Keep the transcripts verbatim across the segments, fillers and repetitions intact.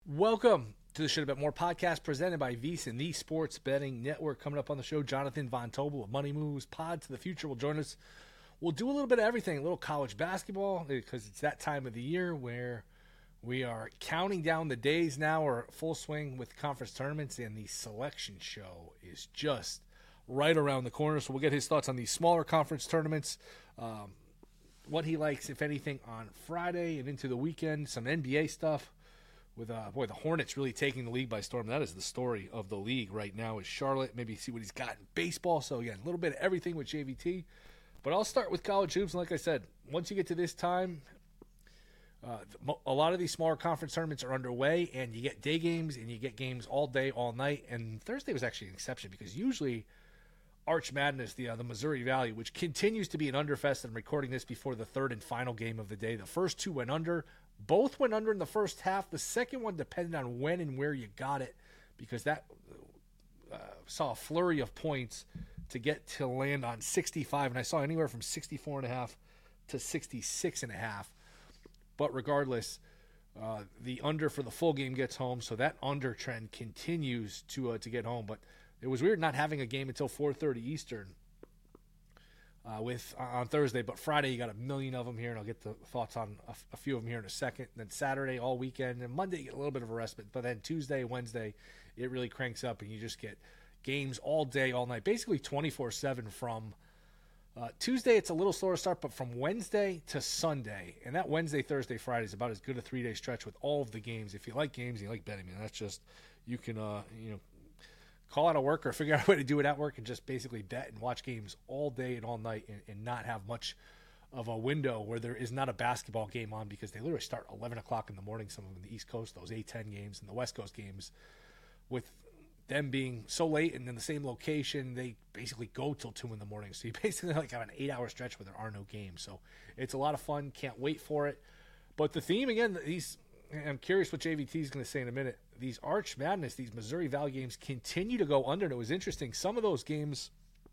Welcome to the Should Have Bet More podcast presented by VSiN, the Sports Betting Network. Coming up on the show, Jonathan Von Tobel of Money Moves Pod to the Future will join us. We'll do a little bit of everything, a little college basketball, because it's that time of the year where we are counting down the days now. We're full swing with conference tournaments, and the selection show is just right around the corner. So we'll get his thoughts on these smaller conference tournaments, um, what he likes, if anything, on Friday and into the weekend, some N B A stuff. With uh, boy, the Hornets really taking the league by storm. That is the story of the league right now. Is Charlotte? Maybe see what he's got in baseball. So again, a little bit of everything with J V T. But I'll start with college hoops. And like I said, once you get to this time, uh, a lot of these smaller conference tournaments are underway, and you get day games and you get games all day, all night. And Thursday was actually an exception because usually Arch Madness, the uh, the Missouri Valley, which continues to be an underfest. I'm recording this before the third and final game of the day. The first two went under. Both went under in the first half. The second one depended on when and where you got it, because that uh, saw a flurry of points to get to land on sixty-five, and I saw anywhere from sixty-four and a half to sixty-six and a half. But regardless, uh, the under for the full game gets home, so that under trend continues to uh, to get home. But it was weird not having a game until four thirty Eastern. Uh, with uh, on Thursday, but Friday you got a million of them here, and I'll get the thoughts on a, a few of them here in a second. And then Saturday all weekend, and Monday you get a little bit of a respite, but then Tuesday, Wednesday, it really cranks up, and you just get games all day, all night, basically twenty-four seven from uh, Tuesday. It's a little slower start, but from Wednesday to Sunday, and that Wednesday, Thursday, Friday is about as good a three day stretch with all of the games. If you like games, you like betting, man, that's just you can uh, you know. call out of work or figure out a way to do it at work and just basically bet and watch games all day and all night and, and not have much of a window where there is not a basketball game on, because they literally start eleven o'clock in the morning, some of them in the East Coast, those A ten games, and the West Coast games, with them being so late and in the same location, they basically go till two in the morning. So you basically like have an eight-hour stretch where there are no games. So it's a lot of fun. Can't wait for it. But the theme, again, these – I'm curious what J V T is going to say in a minute. These Arch Madness, these Missouri Valley games continue to go under, and it was interesting. Some of those games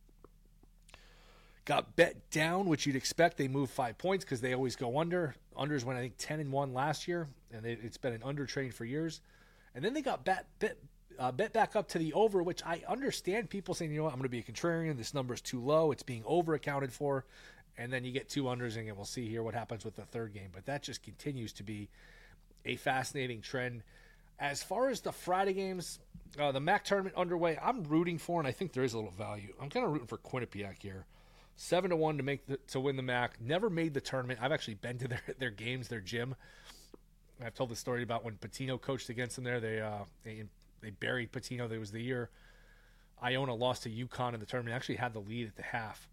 got bet down, which you'd expect. They moved five points because they always go under. Unders went, I think, ten and one last year, and it's been an under train for years. And then they got bet, bet, uh, bet back up to the over, which I understand people saying, you know what, I'm going to be a contrarian. This number is too low. It's being over accounted for. And then you get two unders, and we'll see here what happens with the third game. But that just continues to be a fascinating trend. As far as the Friday games, uh, the M A C tournament underway, I'm rooting for, and I think there is a little value. I'm kind of rooting for Quinnipiac here, seven to one to make the, to win the M A C. Never made the tournament. I've actually been to their their games, their gym. I've told the story about when Patino coached against them there. They uh, they they buried Patino. That was the year Iona lost to UConn in the tournament. They actually had the lead at the half,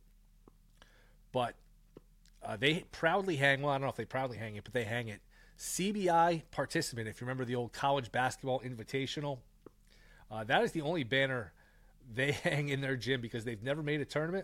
but uh, they proudly hang. Well, I don't know if they proudly hang it, but they hang it. C B I participant, if you remember the old college basketball invitational, uh, that is the only banner they hang in their gym, because they've never made a tournament,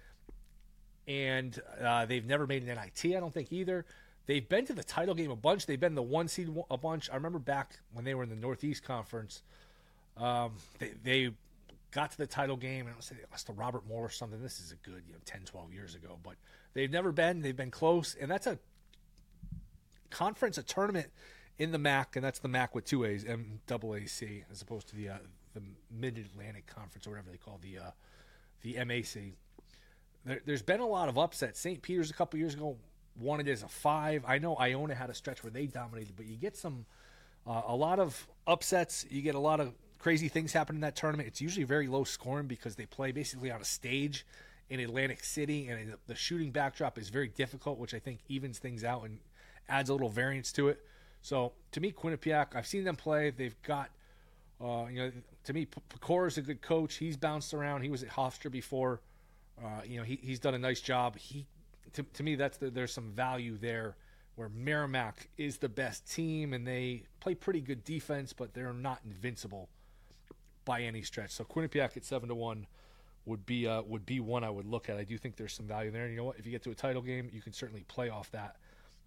and uh, they've never made an N I T, I don't think, either. They've been to the title game a bunch. They've been the one seed a bunch. I remember back when they were in the Northeast Conference, um, they, they got to the title game, and I say they lost to Robert Moore or something. This is a good, you know, ten, twelve years ago, but they've never been. They've been close, and that's a conference, a tournament in the M A C, and that's the M A C with two A's, M A A C, as opposed to the uh, the Mid-Atlantic Conference, or whatever they call the uh, the M A C. There, there's been a lot of upsets. Saint Peter's a couple years ago won it as a five. I know Iona had a stretch where they dominated, but you get some uh, a lot of upsets. You get a lot of crazy things happen in that tournament. It's usually very low scoring because they play basically on a stage in Atlantic City, and the shooting backdrop is very difficult, which I think evens things out and adds a little variance to it. So to me, Quinnipiac, I've seen them play. They've got, uh, you know, to me, Pecor is a good coach. He's bounced around. He was at Hofstra before. Uh, you know, he, he's done a nice job. He, to, to me, that's the, there's some value there where Merrimack is the best team, and they play pretty good defense, but they're not invincible by any stretch. So Quinnipiac at seven to one would be uh, would be one I would look at. I do think there's some value there. And you know what? If you get to a title game, you can certainly play off that.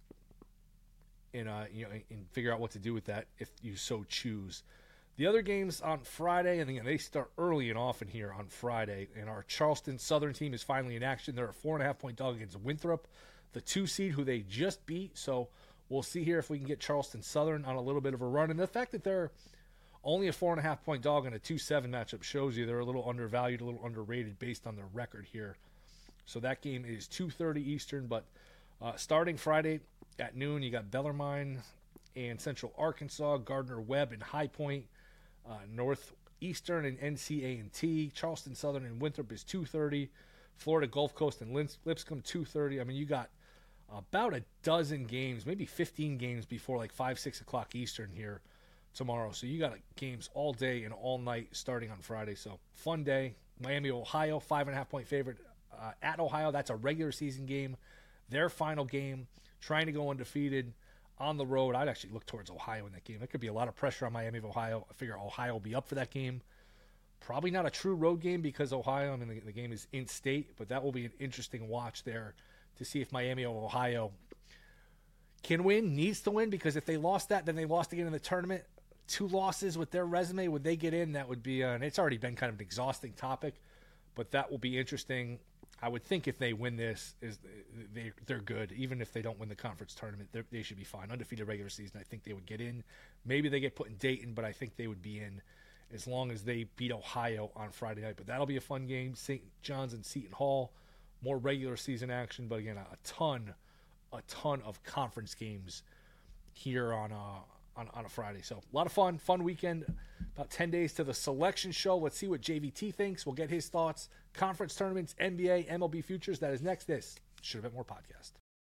And, uh, you know, and figure out what to do with that if you so choose. The other games on Friday, and again, they start early and often here on Friday, and our Charleston Southern team is finally in action. They're a four and a half point dog against Winthrop, the two seed who they just beat. So we'll see here if we can get Charleston Southern on a little bit of a run. And the fact that they're only a four and a half point dog in a two seven matchup shows you they're a little undervalued, a little underrated based on their record here. So that game is two thirty Eastern, but uh, starting Friday at noon, you got Bellarmine and Central Arkansas, Gardner-Webb and High Point, uh, Northeastern and N C A and T, Charleston Southern and Winthrop is two thirty, Florida Gulf Coast and Lipscomb two thirty. I mean, you got about a dozen games, maybe fifteen games before like five, six o'clock Eastern here tomorrow. So you got games all day and all night starting on Friday. So fun day. Miami, Ohio, five and a half point favorite uh, at Ohio. That's a regular season game. Their final game, trying to go undefeated on the road. I'd actually look towards Ohio in that game. There could be a lot of pressure on Miami of Ohio. I figure Ohio will be up for that game. Probably not a true road game because Ohio, I mean, the, the game is in state, but that will be an interesting watch there to see if Miami of Ohio can win, needs to win, because if they lost that, then they lost again in the tournament. Two losses with their resume, would they get in? That would be, uh, and it's already been kind of an exhausting topic, but that will be interesting. I would think if they win this, is they they're good. Even if they don't win the conference tournament, they should be fine. Undefeated regular season, I think they would get in. Maybe they get put in Dayton, but I think they would be in as long as they beat Ohio on Friday night. But that'll be a fun game. Saint John's and Seton Hall, more regular season action, but again, a, a ton, a ton of conference games here on uh on, on a Friday. So a lot of fun, fun weekend. About ten days to the selection show. Let's see what J V T thinks. We'll get his thoughts. Conference tournaments, N B A, M L B futures. That is next. This Should Have Been More podcast.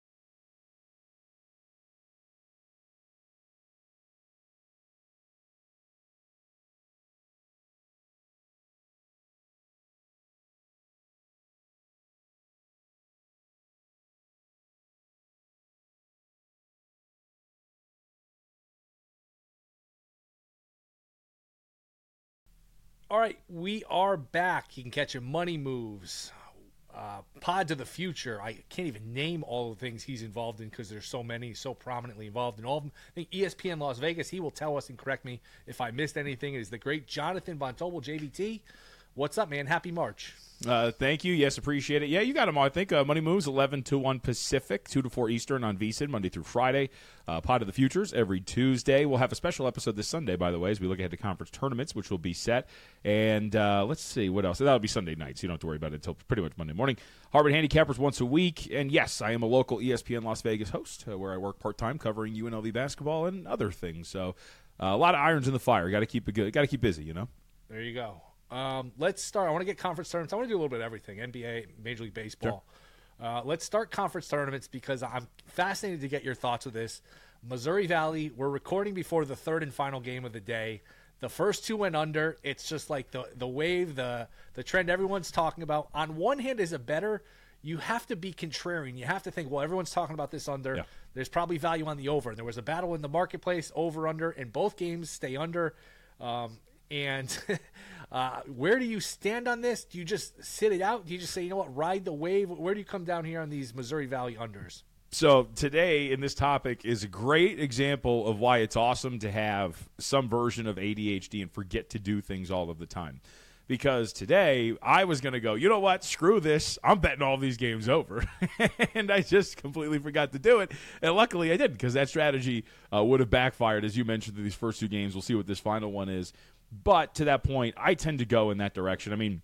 All right, we are back. You can catch your Money Moves, uh, Pod to the Future. I can't even name all the things he's involved in because there's so many, so prominently involved in all of them. I think E S P N Las Vegas, he will tell us and correct me if I missed anything. It is the great Jonathan Von Tobel, J V T. What's up, man? Happy March. Uh, thank you. Yes, appreciate it. Yeah, you got them all. I think uh, Money Moves, eleven to one Pacific, two to four Eastern on V S I N, Monday through Friday. Uh, Pod of the Futures every Tuesday. We'll have a special episode this Sunday, by the way, as we look ahead to conference tournaments, which will be set. And uh, let's see, what else? That'll be Sunday night, so you don't have to worry about it until pretty much Monday morning. Harvard Handicappers once a week. And yes, I am a local E S P N Las Vegas host uh, where I work part-time covering U N L V basketball and other things. So uh, a lot of irons in the fire. Got to keep it good. Got to keep busy, you know? There you go. Um, let's start. I want to get conference tournaments. I want to do a little bit of everything, N B A, Major League Baseball. Sure. Uh, let's start conference tournaments because I'm fascinated to get your thoughts with this. Missouri Valley, we're recording before the third and final game of the day. The first two went under. It's just like the the wave, the the trend everyone's talking about. On one hand, is it better? You have to be contrarian. You have to think, well, everyone's talking about this under. Yeah. There's probably value on the over. There was a battle in the marketplace, over, under, and both games stay under. Um, and uh, where do you stand on this? Do you just sit it out? Do you just say, you know what, ride the wave? Where do you come down here on these Missouri Valley unders? So today in this topic is a great example of why it's awesome to have some version of A D H D and forget to do things all of the time. Because today I was going to go, you know what, screw this. I'm betting all these games over. And I just completely forgot to do it. And luckily I didn't, because that strategy uh, would have backfired, as you mentioned, through these first two games. We'll see what this final one is. But to that point, I tend to go in that direction. I mean,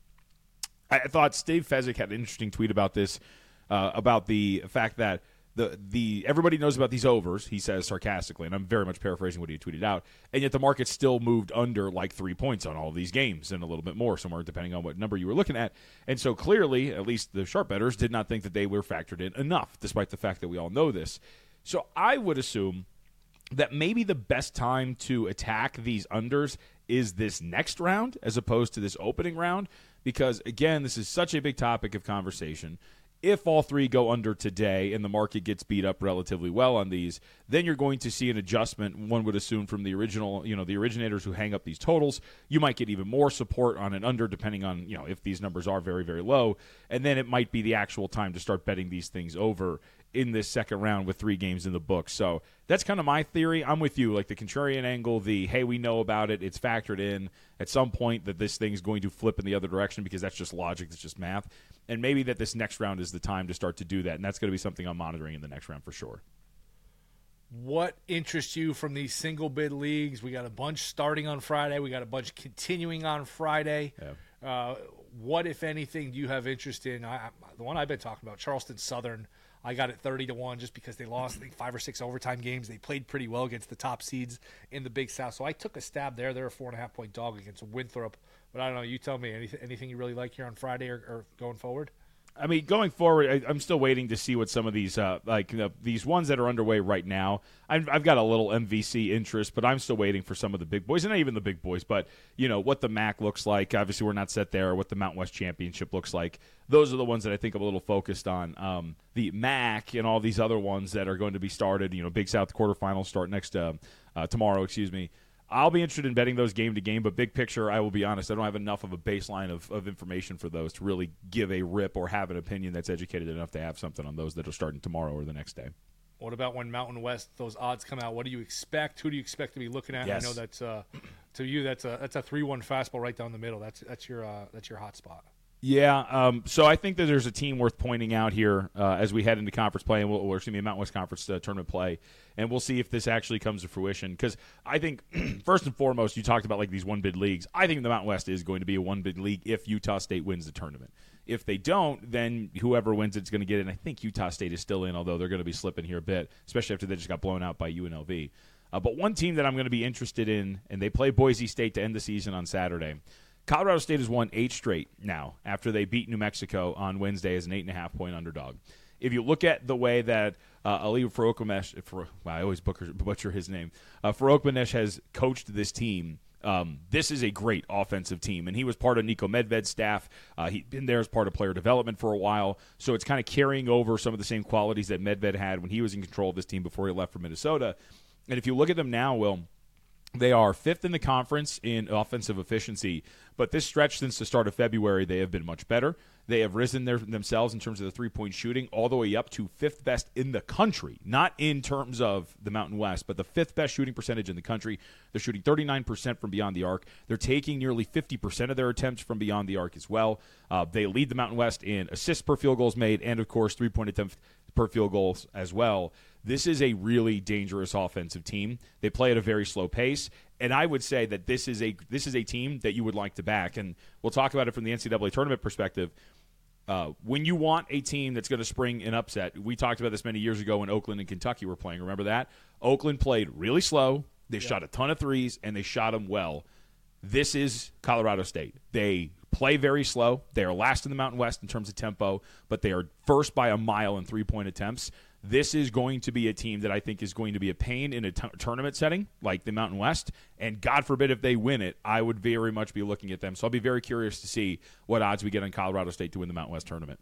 I thought Steve Fezzik had an interesting tweet about this, uh, about the fact that the the everybody knows about these overs, he says sarcastically, and I'm very much paraphrasing what he tweeted out, and yet the market still moved under like three points on all of these games and a little bit more somewhere, depending on what number you were looking at. And so clearly, at least the sharp bettors did not think that they were factored in enough, despite the fact that we all know this. So I would assume that maybe the best time to attack these unders is this next round as opposed to this opening round, because, again, this is such a big topic of conversation. If all three go under today and the market gets beat up relatively well on these, then you're going to see an adjustment, one would assume, from the original, you know, the originators who hang up these totals. You might get even more support on an under, depending on, you know, if these numbers are very, very low. And then it might be the actual time to start betting these things over in this second round with three games in the book. So that's kind of my theory. I'm with you, like the contrarian angle, the, hey, we know about it, it's factored in at some point that this thing's going to flip in the other direction because that's just logic, it's just math. And maybe that this next round is the time to start to do that, and that's going to be something I'm monitoring in the next round for sure. what interests you from these single bid leagues? We got a bunch starting on Friday. We got a bunch continuing on Friday. Yeah. Uh, what, if anything, do you have interest in? I, I, the one I've been talking about, Charleston Southern. I got it thirty to one just because they lost, I think, five or six overtime games. They played pretty well against the top seeds in the Big South. So I took a stab there. They're a four and a half point dog against Winthrop. But I don't know. You tell me anything, anything you really like here on Friday or, or going forward? I mean, going forward, I, I'm still waiting to see what some of these, uh, like you know, these ones that are underway right now. I've, I've got a little M V C interest, but I'm still waiting for some of the big boys, and not even the big boys, but you know what the M A C looks like. Obviously, we're not set there. Or what the Mountain West Championship looks like. Those are the ones that I think I'm a little focused on. Um, the M A C and all these other ones that are going to be started. You know, Big South quarterfinals start next uh, uh, tomorrow. Excuse me. I'll be interested in betting those game to game, but big picture, I will be honest, I don't have enough of a baseline of, of information for those to really give a rip or have an opinion that's educated enough to have something on those that are starting tomorrow or the next day. What about when Mountain West, those odds come out? What do you expect? Who do you expect to be looking at? Yes. I know that's uh, to you that's a that's a three one fastball right down the middle. That's that's your uh, that's your hot spot. Yeah, um, so I think that there's a team worth pointing out here uh, as we head into conference play, and we'll, or excuse me, Mountain West Conference uh, tournament play, and we'll see if this actually comes to fruition. Because I think, first and foremost, you talked about like these one-bid leagues. I think the Mountain West is going to be a one-bid league if Utah State wins the tournament. If they don't, then whoever wins it's going to get in. I think Utah State is still in, although they're going to be slipping here a bit, especially after they just got blown out by U N L V. Uh, but one team that I'm going to be interested in, and they play Boise State to end the season on Saturday. Colorado State has won eight straight now after they beat New Mexico on Wednesday as an eight and a half point underdog. If you look at the way that uh, Ali Farokhmanesh, wow, I always butcher, butcher his name, uh, Farokhmanesh has coached this team, um, this is a great offensive team. And he was part of Nico Medved's staff. Uh, he'd been there as part of player development for a while. So it's kind of carrying over some of the same qualities that Medved had when he was in control of this team before he left for Minnesota. And if you look at them now, Will, they are fifth in the conference in offensive efficiency, but this stretch since the start of February, they have been much better. They have risen their, themselves in terms of the three-point shooting all the way up to fifth best in the country, not in terms of the Mountain West, but the fifth best shooting percentage in the country. They're shooting thirty-nine percent from beyond the arc. They're taking nearly fifty percent of their attempts from beyond the arc as well. Uh, they lead the Mountain West in assists per field goals made and, of course, three-point attempts per field goals as well. This is a really dangerous offensive team. They play at a very slow pace, and I would say that this is a this is a team that you would like to back. And we'll talk about it from the N C double A tournament perspective. Uh, when you want a team that's going to spring an upset, we talked about this many years ago when Oakland and Kentucky were playing. Remember that? Oakland played really slow. They yeah. shot a ton of threes, and they shot them well. This is Colorado State. They play very slow. They are last in the Mountain West in terms of tempo, but they are first by a mile in three-point attempts. This is going to be a team that I think is going to be a pain in a t- tournament setting like the Mountain West, and God forbid if they win it, I would very much be looking at them. So I'll be very curious to see what odds we get on Colorado State to win the Mountain West tournament.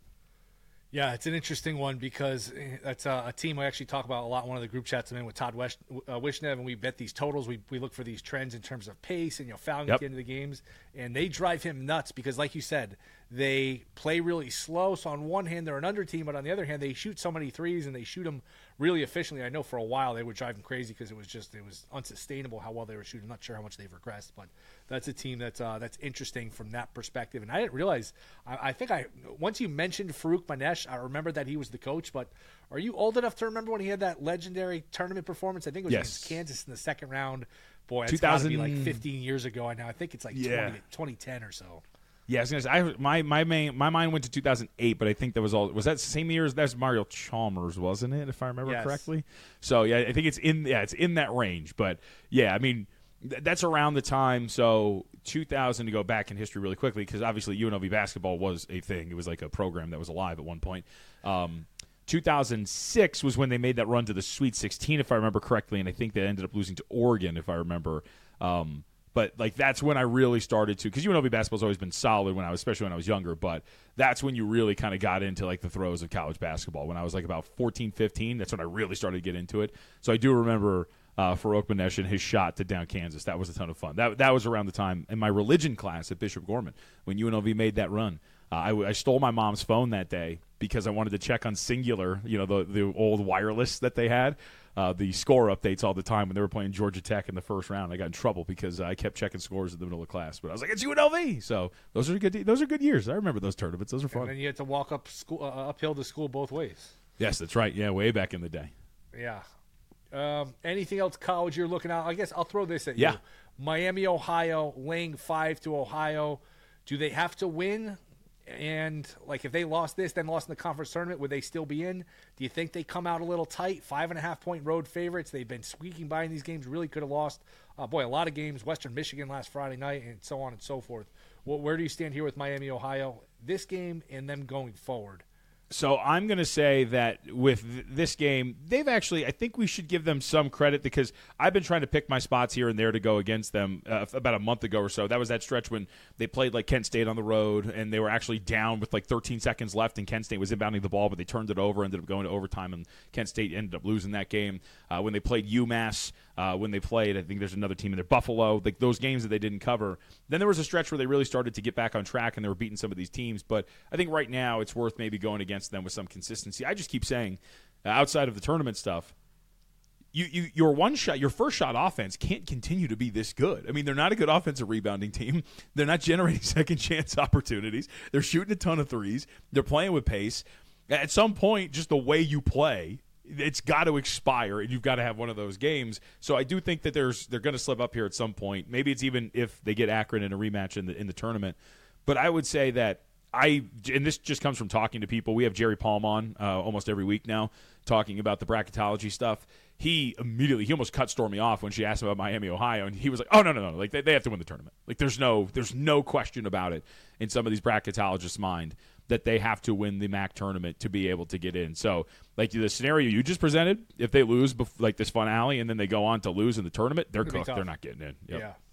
Yeah, it's an interesting one because that's a, a team I actually talk about a lot. One of the group chats I'm in with Todd Wesh, uh, Wishnev, and we bet these totals. We we look for these trends in terms of pace and you know fouling yep. at the end of the games, and they drive him nuts because, like you said, they play really slow. So on one hand, they're an under team, but on the other hand, they shoot so many threes and they shoot them really efficiently. I know for a while they would drive him crazy because it was just it was unsustainable how well they were shooting. I'm not sure how much they've regressed, but that's a team that's uh, that's interesting from that perspective. And I didn't realize. I, I think I once you mentioned Farokhmanesh, I remembered that he was the coach. But are you old enough to remember when he had that legendary tournament performance? I think it was yes. against Kansas in the second round. Boy, it's got to be like fifteen years ago. I know. I think it's like yeah. twenty, twenty ten or so. Yeah, I was gonna say, I, my my main my mind went to two thousand eight, but I think that was all. Was that the same year as that's Mario Chalmers, wasn't it? If I remember yes. correctly. So yeah, I think it's in yeah it's in that range. But yeah, I mean th- that's around the time. So two thousand to go back in history really quickly because obviously U N L V basketball was a thing. It was like a program that was alive at one point. Um, two thousand six was when they made that run to the Sweet sixteen, if I remember correctly, and I think they ended up losing to Oregon, if I remember. Um, But, like, that's when I really started to – because U N L V basketball's always been solid, when I was, especially when I was younger. But that's when you really kind of got into, like, the throes of college basketball. When I was, like, about fourteen, fifteen, that's when I really started to get into it. So I do remember uh, Farokhmanesh and his shot to down Kansas. That was a ton of fun. That that was around the time in my religion class at Bishop Gorman when U N L V made that run. Uh, I, I stole my mom's phone that day because I wanted to check on Singular, you know, the, the old wireless that they had. Uh, the score updates all the time when they were playing Georgia Tech in the first round. I got in trouble because I kept checking scores in the middle of class. But I was like, it's U N L V. So those are good. Those are good years. I remember those tournaments. Those are fun. And then you had to walk up school, uh, uphill to school both ways. Yes, that's right. Yeah, way back in the day. Yeah. Um, anything else college you're looking at? I guess I'll throw this at Yeah. you. Miami, Ohio, laying five to Ohio. Do they have to win? And, like, if they lost this, then lost in the conference tournament, would they still be in? Do you think they come out a little tight? Five and a half point road favorites. They've been squeaking by in these games. Really could have lost, uh, boy, a lot of games. Western Michigan last Friday night and so on and so forth. Well, where do you stand here with Miami, Ohio? This game and them going forward. So I'm going to say that with th- this game, they've actually, I think we should give them some credit because I've been trying to pick my spots here and there to go against them uh, about a month ago or so. That was that stretch when they played like Kent State on the road and they were actually down with like thirteen seconds left and Kent State was inbounding the ball, but they turned it over, ended up going to overtime, and Kent State ended up losing that game. Uh, when they played UMass, uh, when they played, I think there's another team in there, Buffalo, like those games that they didn't cover. Then there was a stretch where they really started to get back on track and they were beating some of these teams. But I think right now it's worth maybe going against them with some consistency. I just keep saying, uh, outside of the tournament stuff, you, you your one shot, your first shot offense can't continue to be this good. I mean, they're not a good offensive rebounding team. They're not generating second chance opportunities. They're shooting a ton of threes. They're playing with pace. At some point, just the way you play, it's got to expire, and you've got to have one of those games. So I do think that there's they're going to slip up here at some point. Maybe it's even if they get Akron in a rematch in the in the tournament. But I would say that I and this just comes from talking to people. We have Jerry Palm on uh, almost every week now talking about the bracketology stuff. He immediately he almost cut Stormy off when she asked him about Miami, Ohio, and he was like, "Oh no, no, no! Like they, they have to win the tournament. Like there's no there's no question about it in some of these bracketologists' mind that they have to win the M A C tournament to be able to get in." So, like the scenario you just presented, if they lose bef- like this finale and then they go on to lose in the tournament, they're cooked. They're not getting in. Yep. Yeah.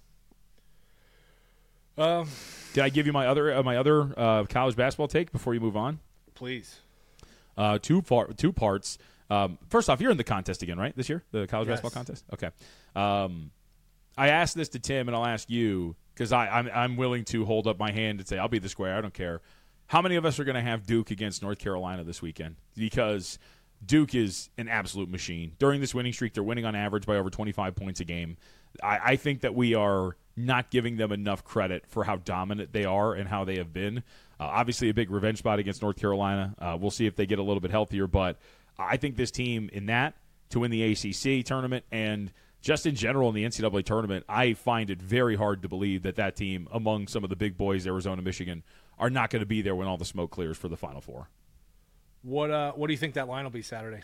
Um, Did I give you my other uh, my other uh, college basketball take before you move on? Please. Uh, two far, two parts. Um, first off, you're in the contest again, right? This year, the college Yes. basketball contest. Okay. Um, I asked this to Tim, and I'll ask you because I'm I'm willing to hold up my hand and say I'll be the square. I don't care. How many of us are going to have Duke against North Carolina this weekend? Because Duke is an absolute machine. During this winning streak, they're winning on average by over twenty-five points a game. I, I think that we are not giving them enough credit for how dominant they are and how they have been. Uh, obviously, a big revenge spot against North Carolina. Uh, we'll see if they get a little bit healthier, but I think this team in that to win the A C C tournament and just in general in the N C double A tournament, I find it very hard to believe that that team, among some of the big boys, Arizona, Michigan, are not going to be there when all the smoke clears for the Final Four. What uh, what do you think that line will be Saturday?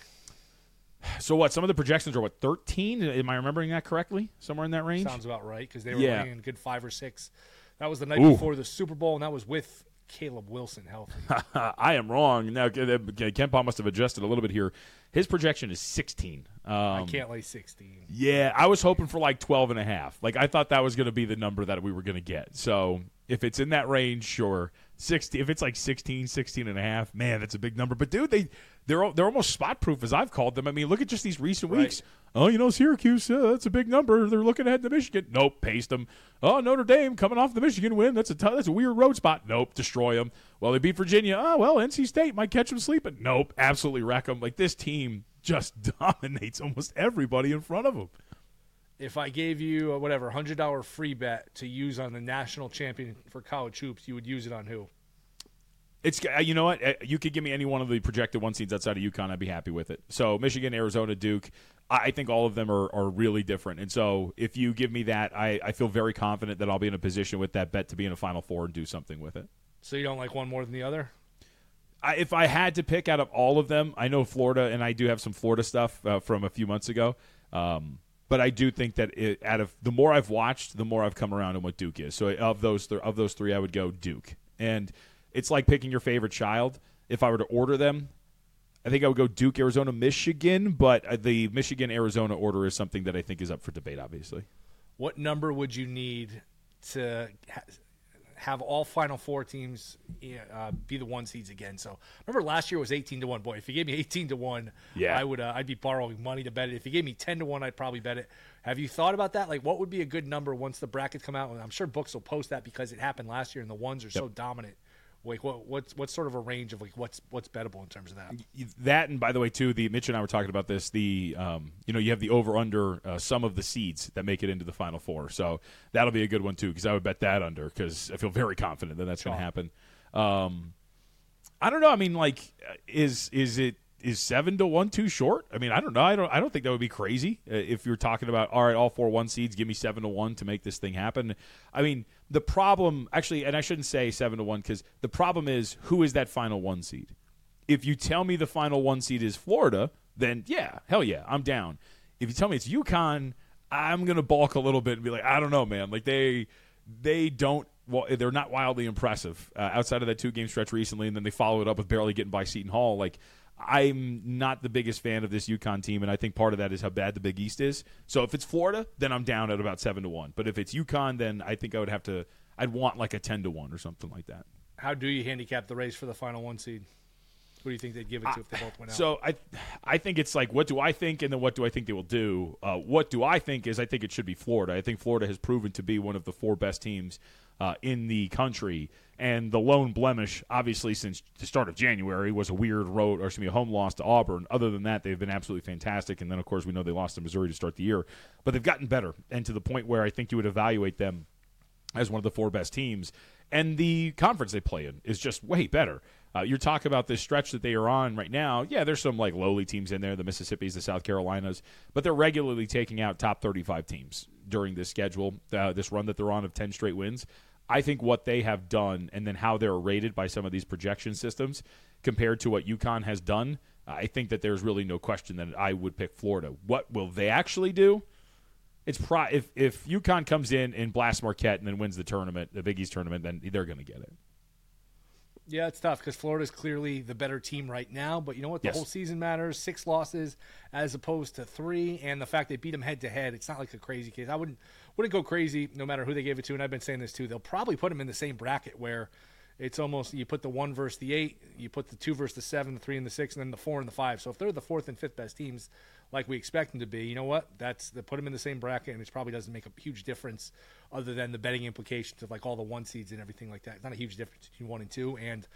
So what? Some of the projections are, what, thirteen? Am I remembering that correctly? Somewhere in that range? Sounds about right because they were Yeah. laying good five or six. That was the night Ooh. before the Super Bowl, and that was with Caleb Wilson healthy. I am wrong. Now, Ken Palm must have adjusted a little bit here. His projection is sixteen. Um, I can't lay sixteen. Yeah, I was hoping for like twelve and a half. Like, I thought that was going to be the number that we were going to get. So if it's in that range, sure. sixty, if it's like sixteen, sixteen and a half, man, that's a big number. But, dude, they, they're they're almost spot-proof, as I've called them. I mean, look at just these recent Right. weeks. Oh, you know, Syracuse, uh, that's a big number. They're looking ahead to Michigan. Nope, paste them. Oh, Notre Dame coming off the Michigan win. That's a t- that's a weird road spot. Nope, destroy them. Well, they beat Virginia. Oh, well, N C State might catch them sleeping. Nope, absolutely wreck them. Like, this team just dominates almost everybody in front of them. If I gave you a whatever one hundred dollars free bet to use on the national champion for college hoops, you would use it on who? It's uh, you know what? Uh, You could give me any one of the projected one seeds outside of UConn. I'd be happy with it. So Michigan, Arizona, Duke. I I think all of them are, are really different. And so if you give me that, I, I feel very confident that I'll be in a position with that bet to be in a Final Four and do something with it. So you don't like one more than the other? I, if I had to pick out of all of them, I know Florida, and I do have some Florida stuff uh, from a few months ago. Um, but I do think that it, out of the more I've watched, the more I've come around on what Duke is. So of those th- of those three, I would go Duke. And it's like picking your favorite child. If I were to order them, I think I would go Duke, Arizona, Michigan. But the Michigan-Arizona order is something that I think is up for debate, obviously. What number would you need to ha- have all Final Four teams uh, be the one seeds again? So remember last year was eighteen to one. Boy, if you gave me eighteen to one, Yeah. I would uh, I'd be borrowing money to bet it. If you gave me ten to one, I'd probably bet it. Have you thought about that? Like, what would be a good number once the brackets come out? And I'm sure books will post that because it happened last year, and the ones are so dominant. Like, what what's what's sort of a range of like what's what's bettable in terms of that? That, and by the way, too, the Mitch and I were talking about this. The um, you know, you have the over under uh, some of the seeds that make it into the Final Four, so that'll be a good one too. Because I would bet that under because I feel very confident that that's going to happen. Um, I don't know. I mean, like, is is it is seven to one too short? I mean, I don't know. I don't. I don't think that would be crazy uh, if you're talking about all right, all four one seeds, give me seven to one to make this thing happen. I mean, the problem actually, and I shouldn't say seven to one because the problem is who is that final one seed? If you tell me the final one seed is Florida, then yeah, hell yeah, I'm down. If you tell me it's UConn, I'm gonna balk a little bit and be like, I don't know, man. Like they they don't. Well, they're not wildly impressive uh, outside of that two-game stretch recently, and then they follow it up with barely getting by Seton Hall. Like, I'm not the biggest fan of this UConn team, and I think part of that is how bad the Big East is. So if it's Florida, then I'm down at about seven to one. But if it's UConn, then I think I would have to – I'd want like a ten to one or something like that. How do you handicap the race for the final one seed? Who do you think they'd give it to if they both went out? So I I think it's like, what do I think, and then what do I think they will do? Uh, what do I think is I think it should be Florida. I think Florida has proven to be one of the four best teams uh, in the country. And the lone blemish, obviously, since the start of January, was a weird road, or excuse me, a home loss to Auburn. Other than that, they've been absolutely fantastic. And then, of course, we know they lost to Missouri to start the year. But they've gotten better, and to the point where I think you would evaluate them as one of the four best teams. And the conference they play in is just way better. Uh, you're talking about this stretch that they are on right now. Yeah, there's some like lowly teams in there, the Mississippis, the South Carolinas, but they're regularly taking out top thirty-five teams during this schedule, uh, this run that they're on of ten straight wins. I think what they have done and then how they're rated by some of these projection systems compared to what UConn has done, I think that there's really no question that I would pick Florida. What will they actually do? It's pro- if if UConn comes in and blasts Marquette and then wins the tournament, the Big East tournament, then they're going to get it. Yeah, it's tough because Florida's clearly the better team right now. But you know what? The yes. whole season matters. Six losses as opposed to three, and the fact they beat them head to head. It's not like a crazy case. I wouldn't wouldn't go crazy no matter who they gave it to. And I've been saying this too. They'll probably put them in the same bracket where it's almost you put the one versus the eight, you put the two versus the seven, the three and the six, and then the four and the five. So if they're the fourth and fifth best teams, like we expect them to be, you know what? That's they put them in the same bracket, and it probably doesn't make a huge difference other than the betting implications of like all the one seeds and everything like that. It's not a huge difference between one and two. And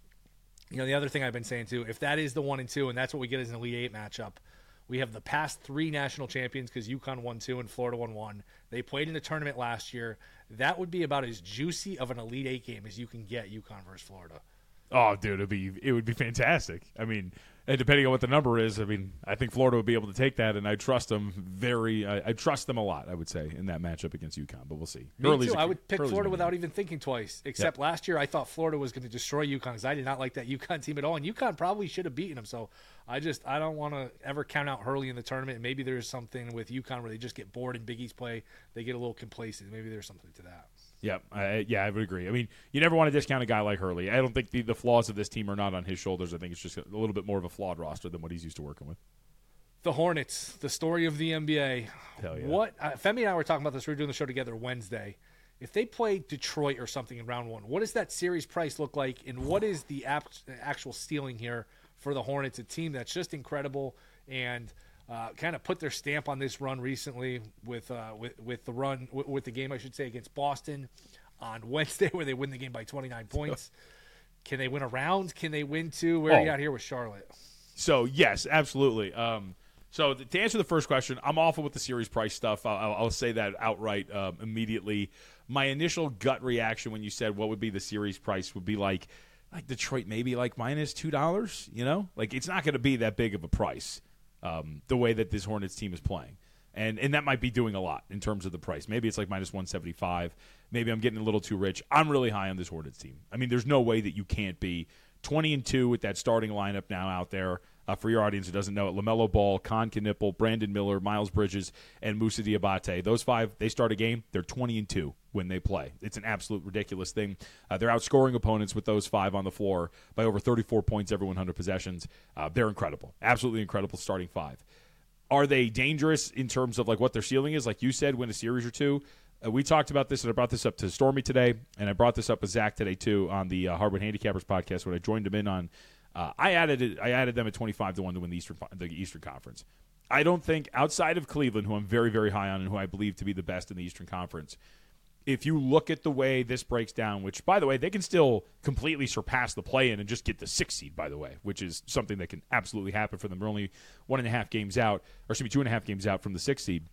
you know, the other thing I've been saying too, if that is the one and two, and that's what we get as an Elite Eight matchup, we have the past three national champions because UConn won two and Florida won one. They played in the tournament last year. That would be about as juicy of an Elite Eight game as you can get, UConn versus Florida. Oh, dude, it'd be it would be fantastic. I mean, and depending on what the number is, I mean, I think Florida would be able to take that, and I trust them very. I, I trust them a lot, I would say, in that matchup against UConn. But we'll see. Me Early's too. a, I would pick Florida a, without even thinking twice. Except yep. last year, I thought Florida was going to destroy UConn because I did not like that UConn team at all, and UConn probably should have beaten them. So I just I don't want to ever count out Hurley in the tournament. Maybe there's something with UConn where they just get bored in Big East play. They get a little complacent. Maybe there's something to that. Yeah, I, yeah, I would agree. I mean, you never want to discount a guy like Hurley. I don't think the, the flaws of this team are not on his shoulders. I think it's just a little bit more of a flawed roster than what he's used to working with. The Hornets, the story of the N B A. Hell yeah. What uh, Femi and I were talking about this. We were doing the show together Wednesday. If they play Detroit or something in round one, what does that series price look like, and what is the ap- actual ceiling here for the Hornets, a team that's just incredible and uh, kind of put their stamp on this run recently with uh, with with the run with, with the game I should say against Boston on Wednesday where they win the game by twenty-nine points. Can they win a round? Can they win two? Where oh. are you out here with Charlotte? So yes, absolutely. Um, So to answer the first question, I'm awful with the series price stuff. I'll, I'll say that outright um, immediately. My initial gut reaction when you said what would be the series price would be like, like Detroit maybe like minus two dollars. You know, like it's not going to be that big of a price. Um, the way that this Hornets team is playing, and and that might be doing a lot in terms of the price. Maybe it's like minus one seventy five. Maybe I'm getting a little too rich. I'm really high on this Hornets team. I mean, there's no way that you can't be twenty and two with that starting lineup now out there. Uh, for your audience who doesn't know it, LaMelo Ball, Con Knipple, Brandon Miller, Miles Bridges, and Moussa Diabate. Those five, they start a game, they're twenty and two when they play. It's an absolute ridiculous thing. Uh, they're outscoring opponents with those five on the floor by over thirty-four points every one hundred possessions. Uh, they're incredible. Absolutely incredible starting five. Are they dangerous in terms of like what their ceiling is? Like you said, win a series or two. Uh, we talked about this, and I brought this up to Stormy today, and I brought this up with Zach today too on the uh, Hardwood Handicappers podcast when I joined him in on Uh, I added it, I added them at twenty-five to one to win the Eastern the Eastern Conference. I don't think outside of Cleveland, who I'm very very high on and who I believe to be the best in the Eastern Conference, if you look at the way this breaks down, which by the way they can still completely surpass the play-in and just get the sixth seed, by the way, which is something that can absolutely happen for them. They're only one and a half games out, or excuse me, two and a half games out from the sixth seed.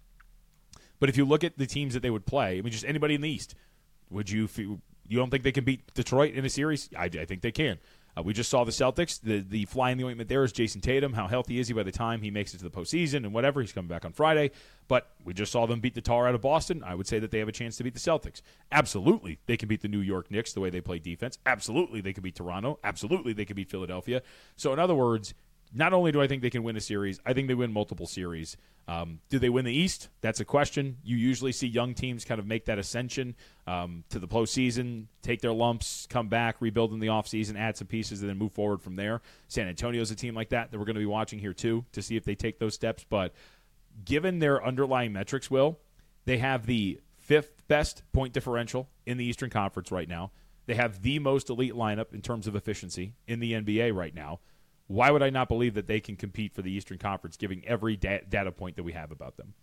But if you look at the teams that they would play, I mean, just anybody in the East, would you feel, you don't think they can beat Detroit in a series? I, I think they can. Uh, we just saw the Celtics. The the fly in the ointment there is Jason Tatum. How healthy is he by the time he makes it to the postseason and whatever? He's coming back on Friday. But we just saw them beat the tar out of Boston. I would say that they have a chance to beat the Celtics. Absolutely, they can beat the New York Knicks the way they play defense. Absolutely, they can beat Toronto. Absolutely, they can beat Philadelphia. So in other words, not only do I think they can win a series, I think they win multiple series. Um, do they win the East? That's a question. You usually see young teams kind of make that ascension um, to the postseason, take their lumps, come back, rebuild in the offseason, add some pieces, and then move forward from there. San Antonio's a team like that that we're going to be watching here too to see if they take those steps. But given their underlying metrics, Will, they have the fifth best point differential in the Eastern Conference right now. They have the most elite lineup in terms of efficiency in the N B A right now. Why would I not believe that they can compete for the Eastern Conference, giving every da- data point that we have about them?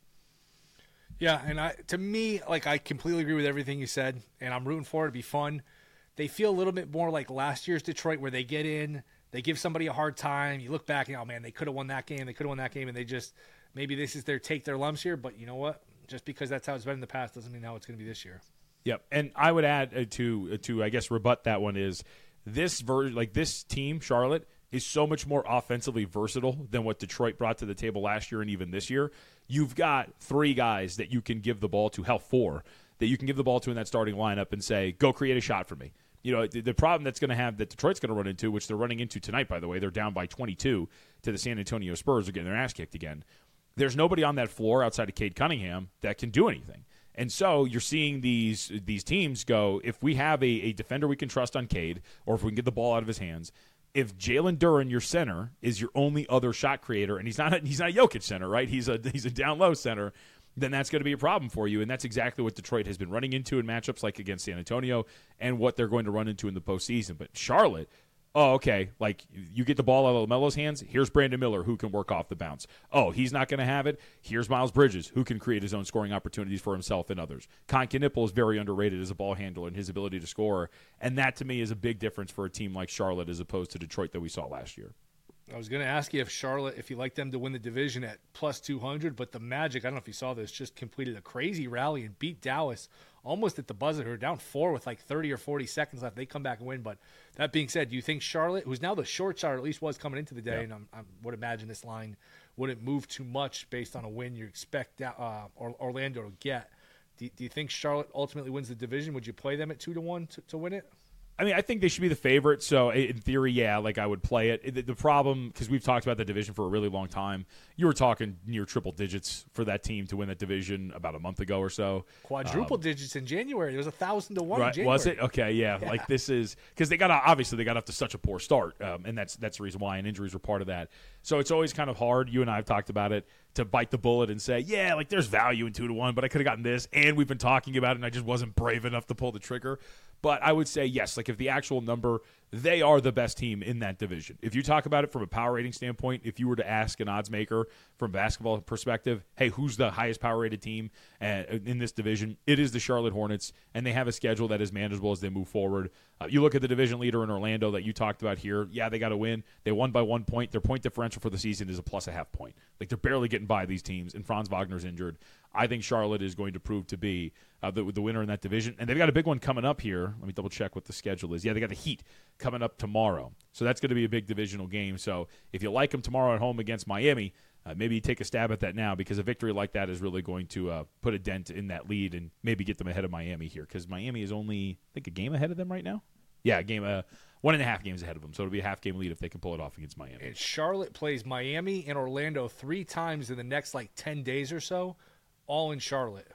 Yeah, and I, to me, like I completely agree with everything you said, and I'm rooting for it to be fun. They feel a little bit more like last year's Detroit, where they get in, they give somebody a hard time. You look back and, oh, man, they could have won that game. They could have won that game, and they just – maybe this is their take their lumps here. But you know what? Just because that's how it's been in the past doesn't mean how it's going to be this year. Yep, and I would add uh, to, uh, to I guess, rebut that one is this ver- like this team, Charlotte – is so much more offensively versatile than what Detroit brought to the table last year and even this year. You've got three guys that you can give the ball to, hell, four, that you can give the ball to in that starting lineup and say, go create a shot for me. You know, the, the problem that's going to have that Detroit's going to run into, which they're running into tonight, by the way, they're down by twenty-two to the San Antonio Spurs. They're getting their ass kicked again. There's nobody on that floor outside of Cade Cunningham that can do anything. And so you're seeing these these teams go, if we have a, a defender we can trust on Cade, or if we can get the ball out of his hands, if Jalen Duren, your center, is your only other shot creator, and he's not a, he's not a Jokic center, right? He's a he's a down low center, then that's going to be a problem for you, and that's exactly what Detroit has been running into in matchups like against San Antonio, and what they're going to run into in the postseason. But Charlotte, oh, okay, like you get the ball out of LaMelo's hands, here's Brandon Miller who can work off the bounce. Oh, he's not going to have it. Here's Miles Bridges who can create his own scoring opportunities for himself and others. Con Knipple is very underrated as a ball handler and his ability to score, and that to me is a big difference for a team like Charlotte as opposed to Detroit that we saw last year. I was going to ask you if Charlotte, if you like them to win the division at plus two hundred, but the Magic, I don't know if you saw this, just completed a crazy rally and beat Dallas almost at the buzzer. They're down four with like thirty or forty seconds left. They come back and win. But that being said, do you think Charlotte, who's now the short shot, or at least was coming into the day, yeah. and I'm, I would imagine this line wouldn't move too much based on a win you expect uh, Orlando to get. Do, do you think Charlotte ultimately wins the division? Would you play them at two to one to, to win it? I mean, I think they should be the favorite. So, in theory, yeah, like I would play it. The, the problem, because we've talked about the division for a really long time, you were talking near triple digits for that team to win that division about a month ago or so. Quadruple um, digits in January. It was a thousand to one. Right? In January. Was it? Okay, yeah. yeah. Like this is because they got obviously they got off to such a poor start, um, and that's that's the reason why, and injuries were part of that. So it's always kind of hard. You and I have talked about it, to bite the bullet and say, yeah, like there's value in two to one, but I could have gotten this, and we've been talking about it, and I just wasn't brave enough to pull the trigger. But I would say, yes, like if the actual number, they are the best team in that division. If you talk about it from a power rating standpoint, if you were to ask an odds maker from a basketball perspective, hey, who's the highest power rated team uh, in this division? It is the Charlotte Hornets, and they have a schedule that is manageable as they move forward. Uh, you look at the division leader in Orlando that you talked about here. Yeah, they got to win. They won by one point. Their point differential for the season is a plus a half point. Like they're barely getting by these teams, and Franz Wagner's injured. I think Charlotte is going to prove to be uh, the, the winner in that division. And they've got a big one coming up here. Let me double-check what the schedule is. Yeah, they got the Heat coming up tomorrow. So that's going to be a big divisional game. So if you like them tomorrow at home against Miami, uh, maybe take a stab at that now, because a victory like that is really going to uh, put a dent in that lead and maybe get them ahead of Miami here, because Miami is only, I think, a game ahead of them right now. Yeah, a game, uh, one and a half games ahead of them. So it'll be a half-game lead if they can pull it off against Miami. And Charlotte plays Miami and Orlando three times in the next, like, ten days or so. All in Charlotte.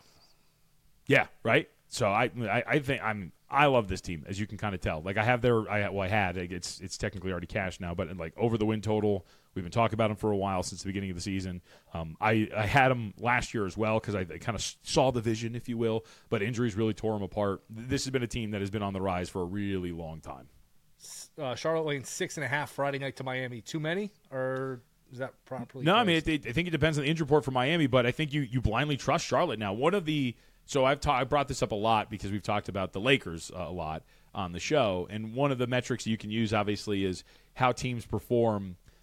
Yeah, right. So I, I, I think I'm. I love this team, as you can kind of tell. Like I have their, I well, I had. It's, it's technically already cashed now, but like over the win total, we've been talking about them for a while since the beginning of the season. Um, I, I had them last year as well because I, I kind of saw the vision, if you will, but injuries really tore them apart. This has been a team that has been on the rise for a really long time. Uh, Charlotte laying six and a half Friday night to Miami. Too many, or is that properly? No, placed? I mean, it, it, I think it depends on the injury report for Miami, but I think you, you blindly trust Charlotte now. One of the so I've ta- I brought this up a lot because we've talked about the Lakers uh, a lot on the show, and one of the metrics you can use obviously is how teams perform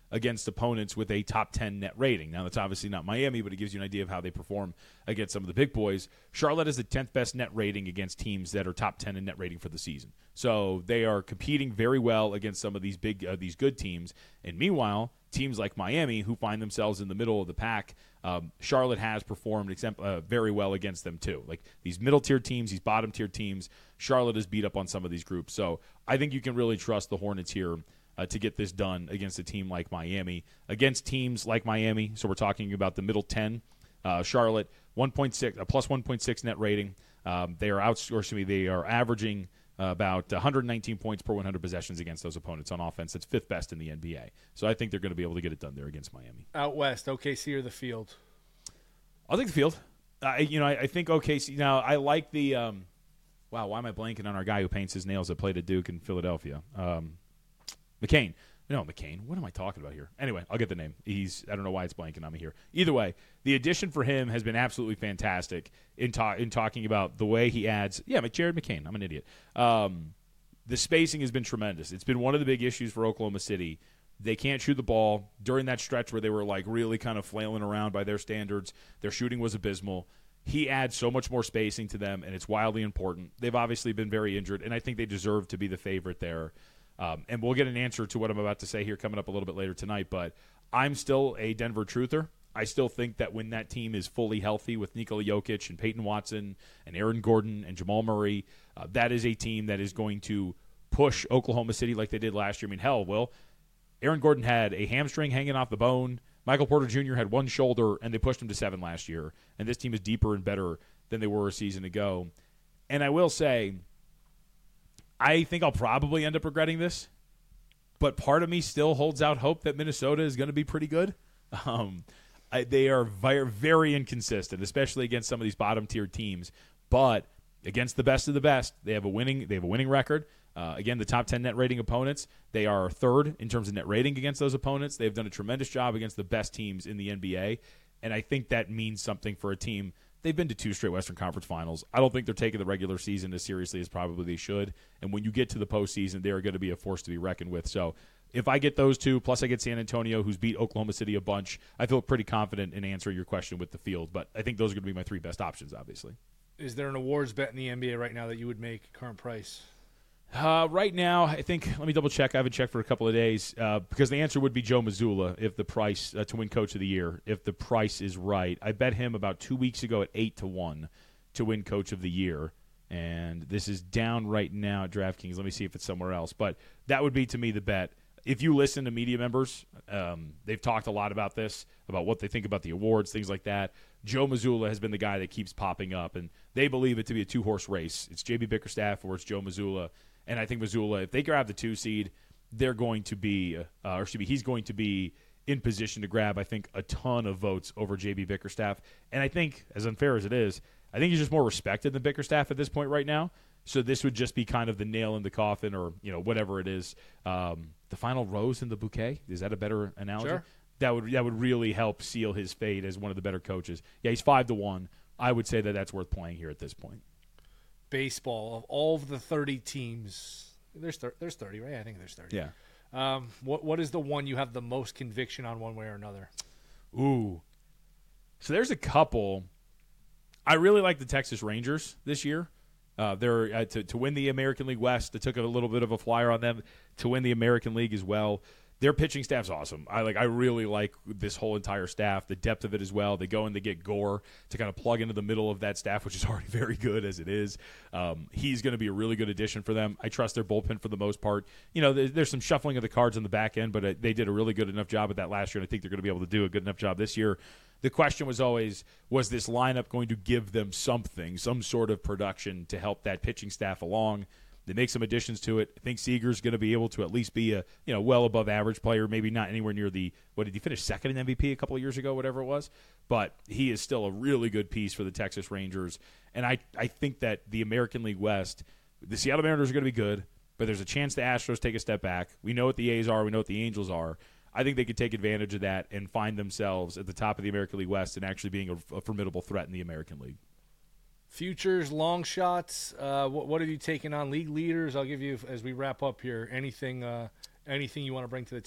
against opponents with a top ten net rating. Now, that's obviously not Miami, but it gives you an idea of how they perform against some of the big boys. Charlotte has the tenth best net rating against teams that are top ten in net rating for the season. So they are competing very well against some of these big, uh, these good teams. And meanwhile, teams like Miami, who find themselves in the middle of the pack, um, Charlotte has performed except, uh, very well against them too. Like these middle-tier teams, these bottom-tier teams, Charlotte has beat up on some of these groups. So I think you can really trust the Hornets here Uh, to get this done against a team like Miami. Against teams like Miami, so we're talking about the middle ten, uh, Charlotte, one point six, a plus one point six net rating. Um, they are out, or excuse me, they are averaging uh, about one hundred nineteen points per one hundred possessions against those opponents on offense. That's fifth best in the N B A. So I think they're going to be able to get it done there against Miami. Out west, O K C or the Field? I'll take the Field. I, you know, I, I think O K C. Now, I like the. Um, wow, why am I blanking on our guy who paints his nails that played at Duke in Philadelphia? Um, McCain. No, McCain. What am I talking about here? Anyway, I'll get the name. He's I don't know why it's blanking on me here. Either way, the addition for him has been absolutely fantastic in, ta- in talking about the way he adds. Yeah, Jared McCain. I'm an idiot. Um, the spacing has been tremendous. It's been one of the big issues for Oklahoma City. They can't shoot the ball. During that stretch where they were like really kind of flailing around by their standards, their shooting was abysmal. He adds so much more spacing to them, and it's wildly important. They've obviously been very injured, and I think they deserve to be the favorite there. Um, and we'll get an answer to what I'm about to say here coming up a little bit later tonight, but I'm still a Denver truther. I still think that when that team is fully healthy with Nikola Jokic and Peyton Watson and Aaron Gordon and Jamal Murray, uh, that is a team that is going to push Oklahoma City like they did last year. I mean, hell, Will, Aaron Gordon had a hamstring hanging off the bone. Michael Porter Junior had one shoulder, and they pushed him to seven last year. And this team is deeper and better than they were a season ago. And I will say, I think I'll probably end up regretting this, but part of me still holds out hope that Minnesota is going to be pretty good. Um, I, they are very, very inconsistent, especially against some of these bottom-tier teams. But against the best of the best, they have a winning. They have a winning record. Uh, again, the top ten net rating opponents, they are third in terms of net rating against those opponents. They've done a tremendous job against the best teams in the N B A, and I think that means something for a team. They've been to two straight Western Conference Finals. I don't think they're taking the regular season as seriously as probably they should. And when you get to the postseason, they are going to be a force to be reckoned with. So if I get those two, plus I get San Antonio, who's beat Oklahoma City a bunch, I feel pretty confident in answering your question with the Field. But I think those are going to be my three best options, obviously. Is there an awards bet in the N B A right now that you would make current price? Uh, right now, I think, let me double check. I haven't checked for a couple of days uh, because the answer would be Joe Mazzulla if the price uh, to win Coach of the Year, if the price is right. I bet him about two weeks ago at eight to one to win Coach of the Year. And this is down right now at DraftKings. Let me see if it's somewhere else. But that would be, to me, the bet. If you listen to media members, um, they've talked a lot about this, about what they think about the awards, things like that. Joe Mazzulla has been the guy that keeps popping up, and they believe it to be a two-horse race. It's J B Bickerstaff or it's Joe Mazzulla. And I think Mazzulla, if they grab the two seed, they're going to be, uh, or excuse me, he's going to be in position to grab, I think, a ton of votes over J B Bickerstaff. And I think, as unfair as it is, I think he's just more respected than Bickerstaff at this point right now. So this would just be kind of the nail in the coffin, or you know whatever it is, um, the final rose in the bouquet. Is that a better analogy? Sure. That would that would really help seal his fate as one of the better coaches. Yeah, he's five to one. I would say that that's worth playing here at this point. Baseball, of all of the thirty teams, there's thir- there's thirty, right? I think there's thirty. Yeah. Um, what what is the one you have the most conviction on, one way or another? Ooh. So there's a couple. I really like the Texas Rangers this year. Uh, they're uh, to to win the American League West. They took a little bit of a flyer on them to win the American League as well. Their pitching staff's awesome. I like. I really like this whole entire staff, the depth of it as well. They go and they get Gore to kind of plug into the middle of that staff, which is already very good as it is. Um, he's going to be a really good addition for them. I trust their bullpen for the most part. You know, there's, there's some shuffling of the cards on the back end, but uh, they did a really good enough job at that last year, and I think they're going to be able to do a good enough job this year. The question was always, was this lineup going to give them something, some sort of production to help that pitching staff along? They make some additions to it. I think Seager's going to be able to at least be a you know well above average player, maybe not anywhere near the – what did he finish second in M V P a couple of years ago, whatever it was? But he is still a really good piece for the Texas Rangers. And I, I think that the American League West, the Seattle Mariners are going to be good, but there's a chance the Astros take a step back. We know what the A's are. We know what the Angels are. I think they could take advantage of that and find themselves at the top of the American League West and actually being a, a formidable threat in the American League. Futures, long shots. Uh, what, what have you taken on? League leaders. I'll give you, as we wrap up here, anything uh, anything you want to bring to the table.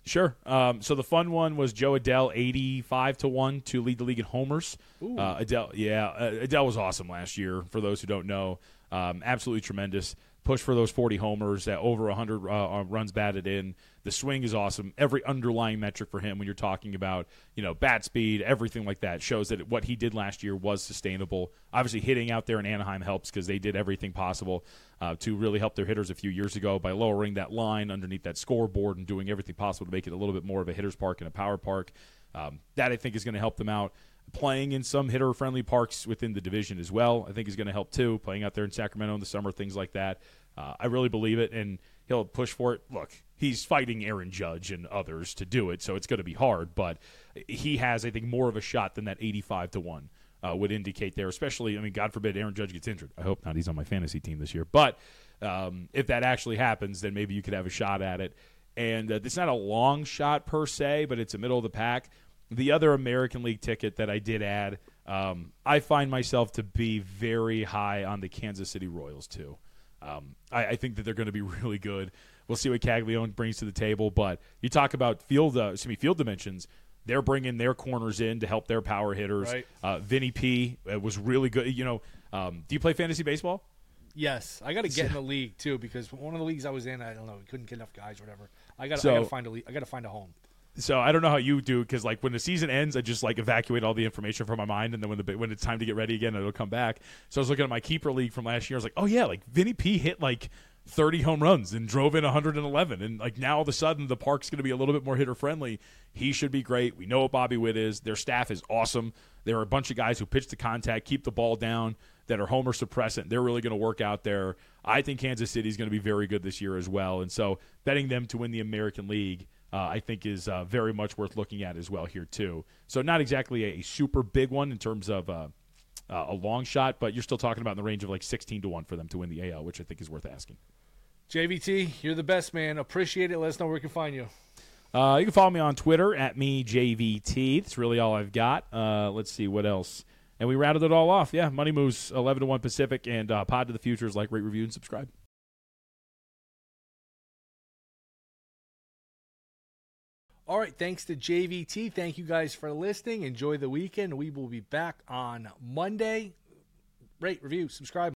Sure. Um, so the fun one was Joe Adele, eighty-five to one to lead the league in homers. Uh, Adele, yeah, uh, Adele was awesome last year. For those who don't know, um, absolutely tremendous. Push for those forty homers, that over one hundred uh, runs batted in. The swing is awesome. Every underlying metric for him when you're talking about, you know, bat speed, everything like that shows that what he did last year was sustainable. Obviously, hitting out there in Anaheim helps because they did everything possible uh, to really help their hitters a few years ago by lowering that line underneath that scoreboard and doing everything possible to make it a little bit more of a hitter's park and a power park. Um, that, I think, is going to help them out. Playing in some hitter-friendly parks within the division as well, I think is going to help too. Playing out there in Sacramento in the summer, things like that. Uh, I really believe it, and he'll push for it. Look, he's fighting Aaron Judge and others to do it, so it's going to be hard, but he has, I think, more of a shot than that eighty-five to one uh, would indicate there, especially, I mean, God forbid Aaron Judge gets injured. I hope not. He's on my fantasy team this year. But um, if that actually happens, then maybe you could have a shot at it. And uh, it's not a long shot per se, but it's a middle of the pack. The other American League ticket that I did add, um, I find myself to be very high on the Kansas City Royals too. Um, I, I think that they're going to be really good. We'll see what Caglione brings to the table, but you talk about field, uh, excuse me, field dimensions. They're bringing their corners in to help their power hitters. Right. Uh, Vinny P uh, was really good. You know, um, do you play fantasy baseball? Yes, I got to get in the league too because one of the leagues I was in, I don't know, we couldn't get enough guys or whatever. I got So- to find a league. I got to find a home. So I don't know how you do because like when the season ends, I just like evacuate all the information from my mind, and then when the when it's time to get ready again, it'll come back. So I was looking at my keeper league from last year. I was like, oh yeah, like Vinny P hit like thirty home runs and drove in one hundred eleven, and like now all of a sudden the park's going to be a little bit more hitter friendly. He should be great. We know what Bobby Witt is. Their staff is awesome. There are a bunch of guys who pitch to contact, keep the ball down, that are homer suppressant. They're really going to work out there. I think Kansas City is going to be very good this year as well, and so betting them to win the American League. Uh, I think is uh, very much worth looking at as well here too. So not exactly a, a super big one in terms of uh, uh, a long shot, but you're still talking about in the range of like sixteen to one for them to win the A L, which I think is worth asking. J V T, you're the best, man. Appreciate it. Let us know where we can find you. Uh, you can follow me on Twitter at me J V T. That's really all I've got. Uh, let's see what else. And we rattled it all off. Yeah, Money Moves eleven to one Pacific and uh, Pod to the Futures. Like, rate, review, and subscribe. All right, thanks to J V T. Thank you guys for listening. Enjoy the weekend. We will be back on Monday. Rate, review, subscribe.